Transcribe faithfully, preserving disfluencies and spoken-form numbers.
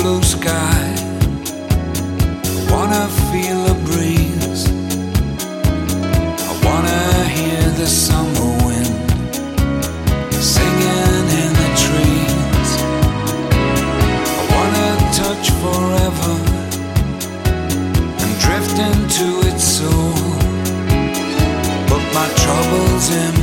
blue sky. I wanna feel a breeze. I wanna hear the summer wind singing in the trees. I wanna touch forever and drift into its soul. But my troubles in